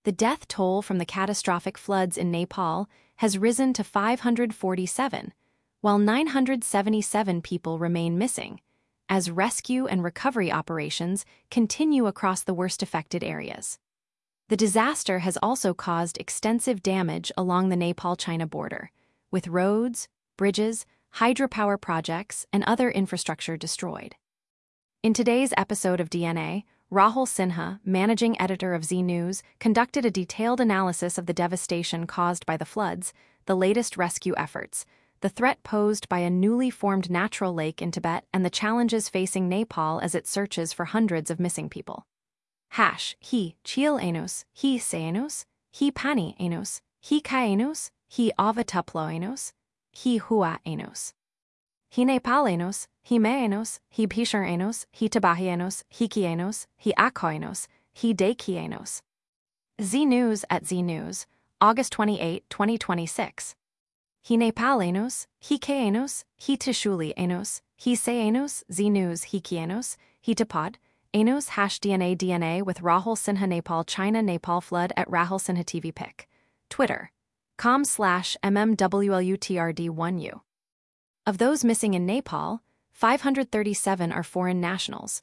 The death toll from the catastrophic floods in Nepal has risen to 547, while 977 people remain missing, as rescue and recovery operations continue across the worst-affected areas. The disaster has also caused extensive damage along the Nepal-China border, with roads, bridges, hydropower projects, and other infrastructure destroyed. In today's episode of DNA, Rahul Sinha, managing editor of Zee News, conducted a detailed analysis of the devastation caused by the floods, the latest rescue efforts, the threat posed by a newly formed natural lake in Tibet, and the challenges facing Nepal as it searches for hundreds of missing people. Hi chil enos, hi seanos, hi pani enos, hi kaenos, hi avatuplo enos, hi hua enos. Hi Nepal enos, hi me enos, hi pishar enos, hi tabahi enos, hi kienos, hi akoenos, hi deki enos. Zee News at Zee News, August 28, 2026. Hi Nepal enos, hi kaenos, hi tishuli enos, hi se enos, Zee News hi kienos, hi tapod, enos #DNA with Rahul Sinha Nepal flood at Rahul Sinha TV pic. Twitter, com/mmwlutrd1u. Of those missing in Nepal, 537 are foreign nationals,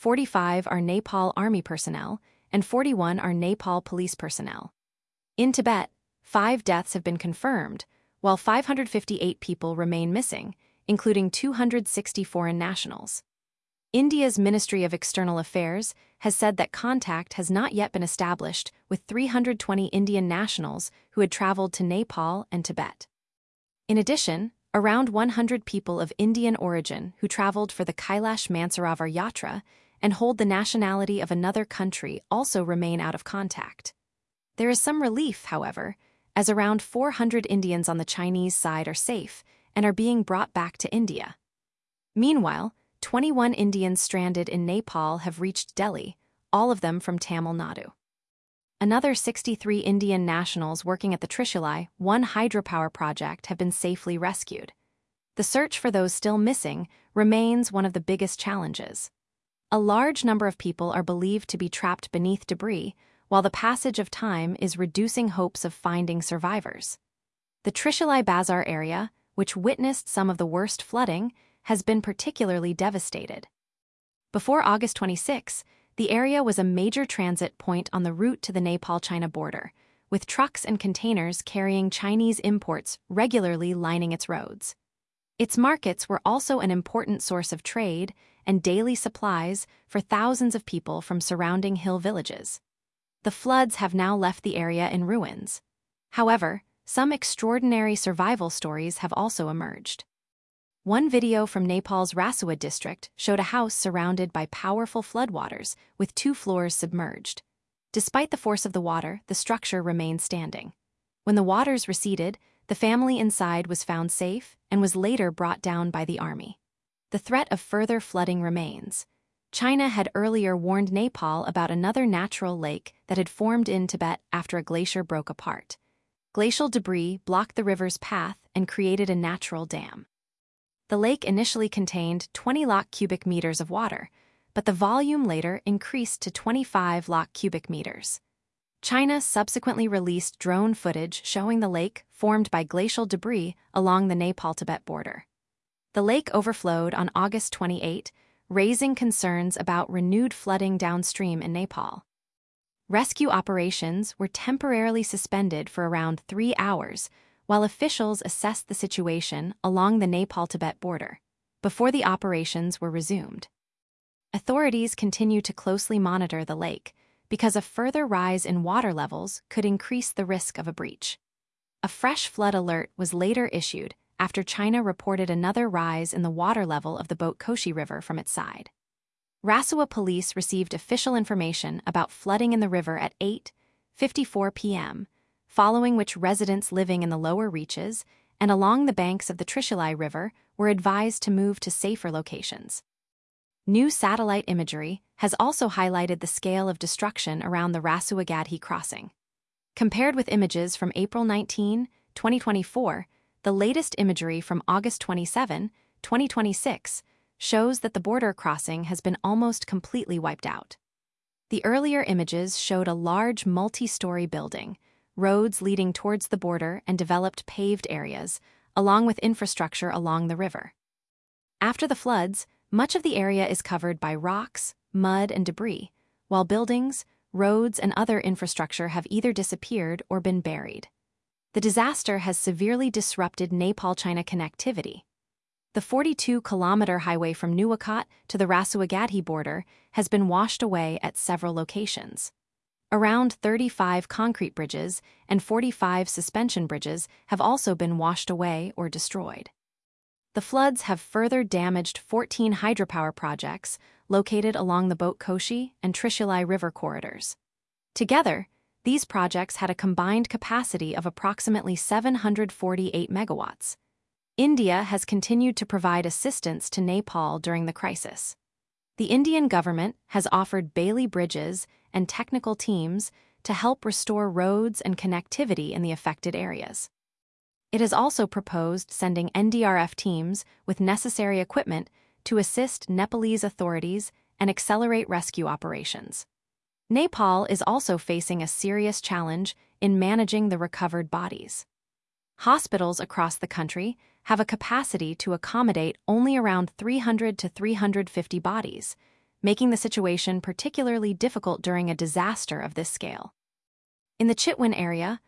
45 are Nepal Army personnel, and 41 are Nepal police personnel. In Tibet, 5 deaths have been confirmed, while 558 people remain missing, including 260 foreign nationals. India's Ministry of External Affairs has said that contact has not yet been established with 320 Indian nationals who had traveled to Nepal and Tibet. In addition, around 100 people of Indian origin who traveled for the Kailash Mansarovar Yatra and hold the nationality of another country also remain out of contact. There is some relief, however, as around 400 Indians on the Chinese side are safe and are being brought back to India. Meanwhile, 21 Indians stranded in Nepal have reached Delhi, all of them from Tamil Nadu. Another 63 Indian nationals working at the Trishulai 1 hydropower project have been safely rescued. The search for those still missing remains one of the biggest challenges. A large number of people are believed to be trapped beneath debris, while the passage of time is reducing hopes of finding survivors. The Trishulai Bazar area, which witnessed some of the worst flooding, has been particularly devastated. Before August 26, the area was a major transit point on the route to the Nepal-China border, with trucks and containers carrying Chinese imports regularly lining its roads. Its markets were also an important source of trade and daily supplies for thousands of people from surrounding hill villages. The floods have now left the area in ruins. However, some extraordinary survival stories have also emerged. One video from Nepal's Rasua district showed a house surrounded by powerful floodwaters with 2 floors submerged. Despite the force of the water, the structure remained standing. When the waters receded, the family inside was found safe and was later brought down by the army. The threat of further flooding remains. China had earlier warned Nepal about another natural lake that had formed in Tibet after a glacier broke apart. Glacial debris blocked the river's path and created a natural dam. The lake initially contained 20 lakh cubic meters of water, but the volume later increased to 25 lakh cubic meters. China subsequently released drone footage showing the lake formed by glacial debris along the Nepal-Tibet border. The lake overflowed on August 28, raising concerns about renewed flooding downstream in Nepal. Rescue operations were temporarily suspended for around 3 hours, while officials assessed the situation along the Nepal-Tibet border, before the operations were resumed. Authorities continue to closely monitor the lake because a further rise in water levels could increase the risk of a breach. A fresh flood alert was later issued after China reported another rise in the water level of the Botkoshi River from its side. Rasua police received official information about flooding in the river at 8:54 p.m., following which residents living in the lower reaches and along the banks of the Trishulai River were advised to move to safer locations. New satellite imagery has also highlighted the scale of destruction around the Rasua Gadhi crossing. Compared with images from April 19, 2024, the latest imagery from August 27, 2026, shows that the border crossing has been almost completely wiped out. The earlier images showed a large multi-story building, roads leading towards the border and developed paved areas, along with infrastructure along the river. After the floods, much of the area is covered by rocks, mud, and debris, while buildings, roads, and other infrastructure have either disappeared or been buried. The disaster has severely disrupted Nepal-China connectivity. The 42-kilometer highway from Nuwakot to the Rasuagadhi border has been washed away at several locations. Around 35 concrete bridges and 45 suspension bridges have also been washed away or destroyed. The floods have further damaged 14 hydropower projects located along the Bot-Koshi and Trishulai river corridors. Together, these projects had a combined capacity of approximately 748 megawatts. India has continued to provide assistance to Nepal during the crisis. The Indian government has offered Bailey bridges and technical teams to help restore roads and connectivity in the affected areas. It has also proposed sending NDRF teams with necessary equipment to assist Nepalese authorities and accelerate rescue operations. Nepal is also facing a serious challenge in managing the recovered bodies. Hospitals across the country have a capacity to accommodate only around 300 to 350 bodies, making the situation particularly difficult during a disaster of this scale. In the Chitwan area,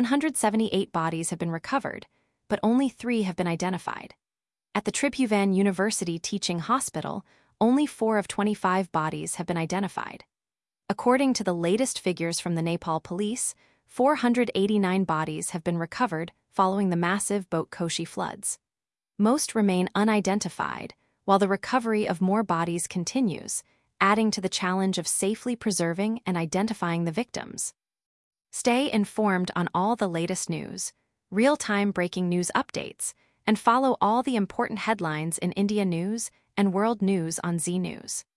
178 bodies have been recovered, but only 3 have been identified. At the Tribhuvan University Teaching Hospital, only 4 of 25 bodies have been identified. According to the latest figures from the Nepal police, 489 bodies have been recovered following the massive Bot-Koshi floods. Most remain unidentified, while the recovery of more bodies continues, adding to the challenge of safely preserving and identifying the victims. Stay informed on all the latest news, real-time breaking news updates, and follow all the important headlines in India news and world news on Zee News.